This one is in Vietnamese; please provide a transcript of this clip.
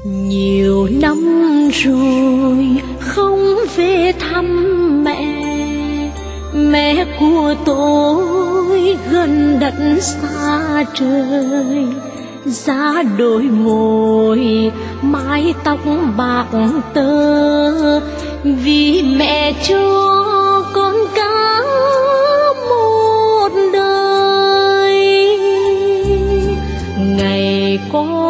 Nhiều năm rồi không về thăm mẹ, mẹ của tôi gần đất xa trời. Giá đôi môi mái tóc bạc tơ, vì mẹ cho con cả một đời. Ngày con